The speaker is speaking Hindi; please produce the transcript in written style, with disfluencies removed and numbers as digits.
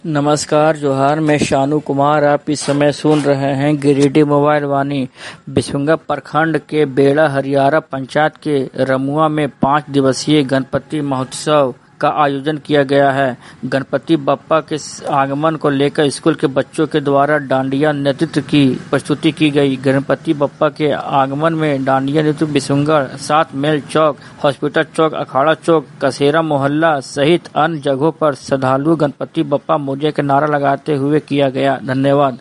नमस्कार जोहार, मैं शानू कुमार। आप इस समय सुन रहे हैं गिरिडीह मोबाइल वाणी। बिशुंगा प्रखंड के बेड़ा हरियारा पंचायत के रमुआ में 5 दिवसीय गणपति महोत्सव का आयोजन किया गया है। गणपति बप्पा के आगमन को लेकर स्कूल के बच्चों के द्वारा डांडिया नृत्य की प्रस्तुति की गई। गणपति बप्पा के आगमन में डांडिया नृत्य बिशुंगा 7 मेल चौक, हॉस्पिटल चौक, अखाड़ा चौक, कसेरा मोहल्ला सहित अन्य जगहों पर श्रद्धालु गणपति बप्पा मोरिया के नारा लगाते हुए किया गया। धन्यवाद।